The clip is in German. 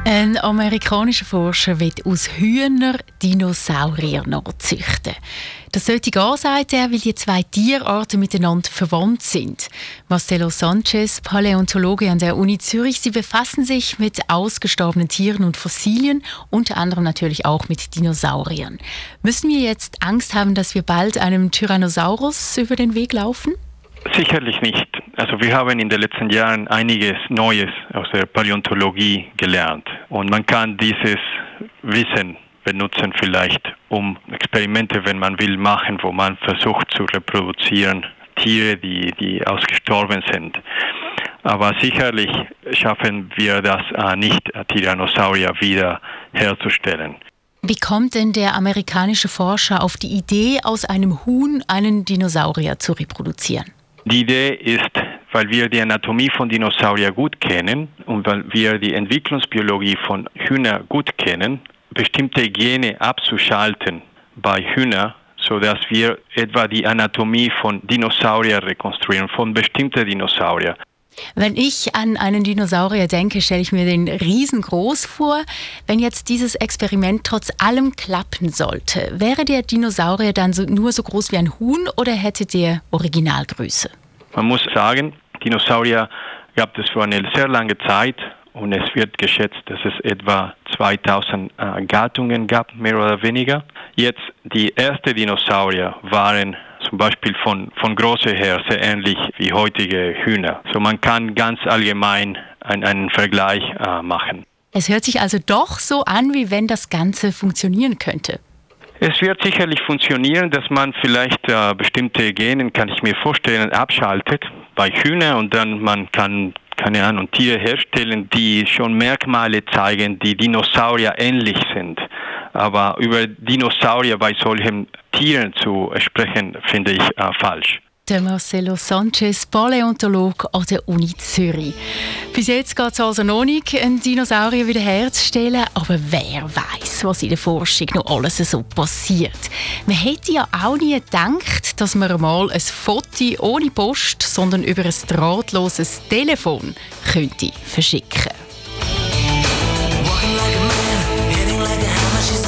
Ein amerikanischer Forscher will aus Hühnern Dinosaurier nachzüchten. Das sollte gehen, sagt er, weil die zwei Tierarten miteinander verwandt sind. Marcelo Sanchez, Paläontologe an der Uni Zürich, sie befassen sich mit ausgestorbenen Tieren und Fossilien, unter anderem natürlich auch mit Dinosauriern. Müssen wir jetzt Angst haben, dass wir bald einem Tyrannosaurus über den Weg laufen? Sicherlich nicht. Also wir haben in den letzten Jahren einiges Neues aus der Paläontologie gelernt. Und man kann dieses Wissen benutzen vielleicht, um Experimente, wenn man will, machen, wo man versucht zu reproduzieren, Tiere, die ausgestorben sind. Aber sicherlich schaffen wir das nicht, Tyrannosaurier wieder herzustellen. Wie kommt denn der amerikanische Forscher auf die Idee, aus einem Huhn einen Dinosaurier zu reproduzieren? Die Idee ist, weil wir die Anatomie von Dinosauriern gut kennen und weil wir die Entwicklungsbiologie von Hühnern gut kennen, bestimmte Gene abzuschalten bei Hühnern, sodass wir etwa die Anatomie von Dinosauriern rekonstruieren, von bestimmten Dinosauriern. Wenn ich an einen Dinosaurier denke, stelle ich mir den riesengroß vor. Wenn jetzt dieses Experiment trotz allem klappen sollte, wäre der Dinosaurier dann nur so groß wie ein Huhn oder hätte der Originalgröße? Man muss sagen, Dinosaurier gab es für eine sehr lange Zeit und es wird geschätzt, dass es etwa 2000 Gattungen gab, mehr oder weniger. Jetzt die ersten Dinosaurier waren zum Beispiel von Größe her sehr ähnlich wie heutige Hühner. So man kann ganz allgemein einen Vergleich machen. Es hört sich also doch so an, wie wenn das Ganze funktionieren könnte. Es wird sicherlich funktionieren, dass man vielleicht bestimmte Gene, kann ich mir vorstellen, abschaltet bei Hühnern und dann man kann, keine Ahnung, Tiere herstellen, die schon Merkmale zeigen, die Dinosaurier ähnlich sind. Aber über Dinosaurier bei solchen Tieren zu sprechen, finde ich falsch. Der Marcelo Sanchez, Paläontolog an der Uni Zürich. Bis jetzt geht es also noch nicht, einen Dinosaurier wieder herzustellen, aber wer weiß, was in der Forschung noch alles so passiert. Man hätte ja auch nie gedacht, dass man mal ein Foto ohne Post, sondern über ein drahtloses Telefon könnte verschicken.